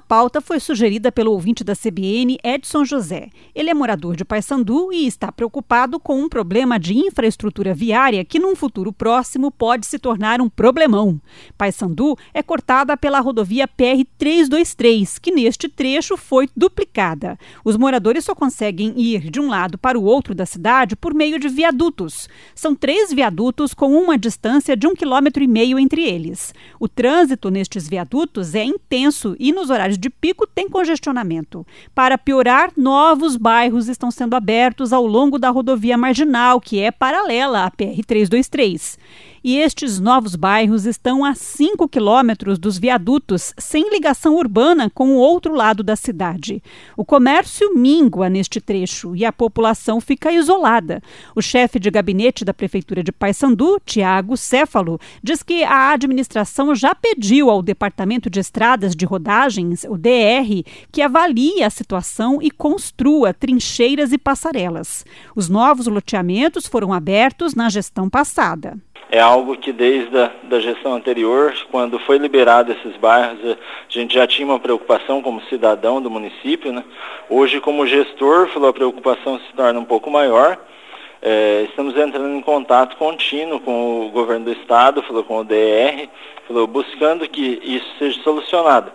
pauta foi sugerida pelo ouvinte da CBN, Edson José. Ele é morador de Paysandu e está preocupado com um problema de infraestrutura viária que, num futuro próximo, pode se tornar um problemão. Paysandu é cortada pela rodovia PR-323, que neste trecho foi duplicada. Os moradores só conseguem ir de um lado para o outro da cidade por meio de viadutos. São 3 viadutos com uma distância de 1,5 km entre eles. O trânsito nestes viadutos é intenso e nos horários de pico tem congestionamento. Para piorar, novos bairros estão sendo abertos ao longo da rodovia marginal, que é paralela à PR-323. E estes novos bairros estão a 5 quilômetros dos viadutos, sem ligação urbana com o outro lado da cidade. O comércio mingua neste trecho e a população fica isolada. O chefe de gabinete da Prefeitura de Paysandu, Tiago Céfalo, diz que a administração já pediu ao Departamento de Estradas de Rodagens, o DR, que avalie a situação e construa trincheiras e passarelas. Os novos loteamentos foram abertos na gestão passada. É algo que desde a gestão anterior, quando foi liberado esses bairros, a gente já tinha uma preocupação como cidadão do município, né? Hoje, como gestor, a preocupação se torna um pouco maior. Estamos entrando em contato contínuo com o governo do estado, com o DR, buscando que isso seja solucionado.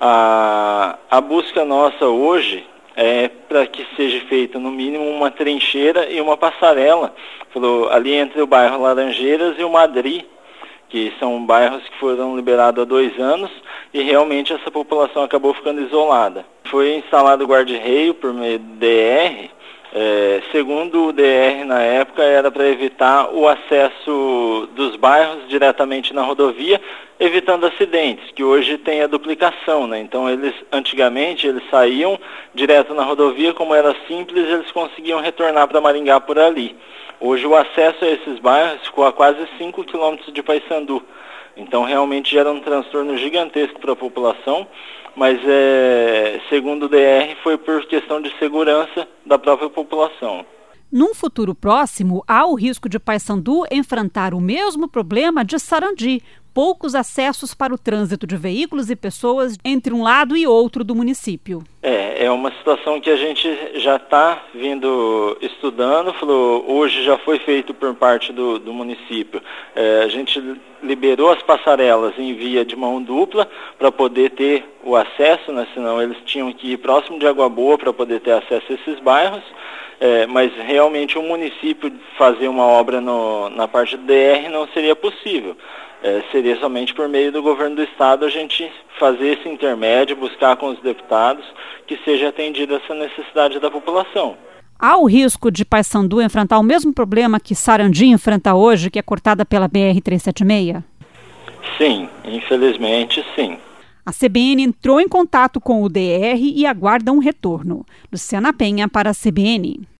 A busca nossa hoje é para que seja feita no mínimo uma trincheira e uma passarela ali entre o bairro Laranjeiras e o Madri, que são bairros que foram liberados há 2 anos e realmente essa população acabou ficando isolada. Foi instalado guarda-reio por meio do DR. Segundo o DR na época, era para evitar o acesso dos bairros diretamente na rodovia, evitando acidentes, que hoje tem a duplicação, né? Então antigamente eles saíam direto na rodovia, como era simples, eles conseguiam retornar para Maringá por ali. Hoje o acesso a esses bairros ficou a quase 5 quilômetros de Paysandu. Então realmente gera um transtorno gigantesco para a população, mas segundo o DR foi por questão de segurança da própria população. Num futuro próximo, há o risco de Paysandu enfrentar o mesmo problema de Sarandi, poucos acessos para o trânsito de veículos e pessoas entre um lado e outro do município. É uma situação que a gente já está vindo estudando, hoje já foi feito por parte do município. A gente liberou as passarelas em via de mão dupla para poder ter o acesso, né? Senão eles tinham que ir próximo de Água Boa para poder ter acesso a esses bairros. Mas realmente o município fazer uma obra na parte do DR não seria possível. Seria somente por meio do governo do estado a gente fazer esse intermédio, buscar com os deputados que seja atendida essa necessidade da população. Há o risco de Paysandu enfrentar o mesmo problema que Sarandi enfrenta hoje, que é cortada pela BR-376? Sim, infelizmente sim. A CBN entrou em contato com o DR e aguarda um retorno. Luciana Penha para a CBN.